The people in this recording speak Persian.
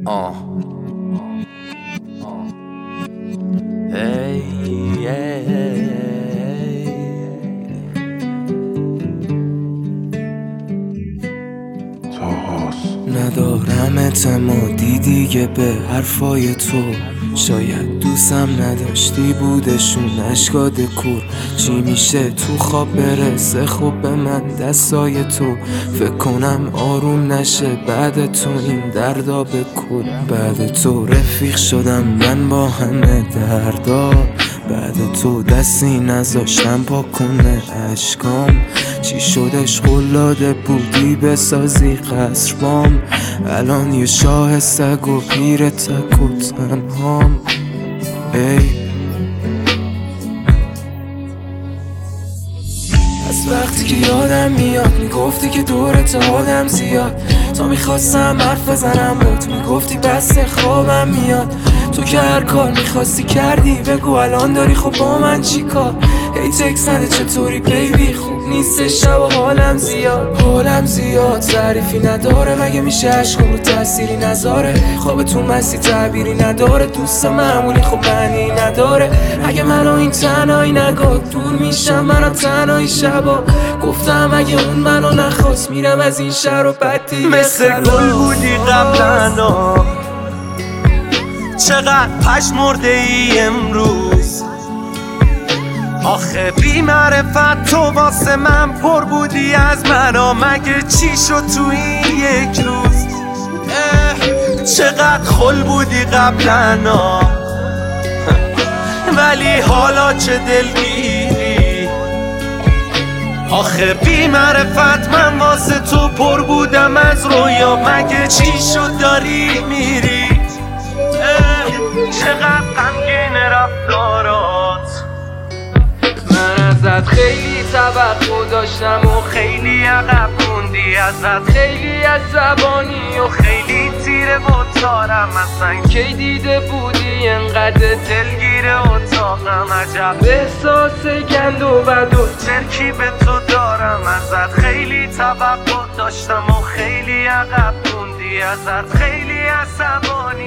ندارم اعتمادی دیگه به حرفای تو، شاید دوستم نداشتی بودشون اشکاد کور. چی میشه تو خواب برسه خوب به من دستای تو، فکر کنم آروم نشه بعد تو این دردا بکن. بعد تو رفیق شدم من با همه دردا، بعد تو دستی نذاشتم پا کنه اشکام. چی شدش قلاده بودی بسازی قصر بام، الان یه شاه سگ و پیر تک و تنهام. از وقتی که یادم میاد میگفتی که دورت آدم زیاد، تا میخواستم حرف بزنم بود میگفتی بس خوابم میاد. تو که هر کار میخواستی کردی، بگو الان داری خب با من چی کار؟ هی تکس نده چطوری بیبی، خوب نیست شب و حالم زیاد تعریفی نداره، مگه میشه عشق رو تأثیری نذاره؟ خواب تو مستی تعبیری نداره، دوست معمولی خب معنی نداره. اگه منو این تنهایی نگاد دور میشم منو تنهایی شبا، گفتم اگه اون منو نخواست میرم از این شهر و بدی. مثل گل بودی قبلنا، چقدر پشمرده ای امروز. آخه بی معرفت تو واسه من پر بودی از مرا، مگه چی شد تو این یک روز؟ چقدر خل بودی قبلنا، ولی حالا چه دلگیری. آخه بی معرفت من واسه تو پر بودم از رویا، مگه چی شد داری میری؟ چقدر غمگین رفتارات، من ازت خیلی توقع داشتم و خیلی عقب موندی، ازت خیلی عصبانی و خیلی تیره و تارم. اصلا کی دیده بودی انقدر دلگیر اتاقم؟ عجب احساس گند و بد و ترکیب تو دارم. ازت خیلی توقع داشتم و خیلی عقب موندی، ازت خیلی عصبانی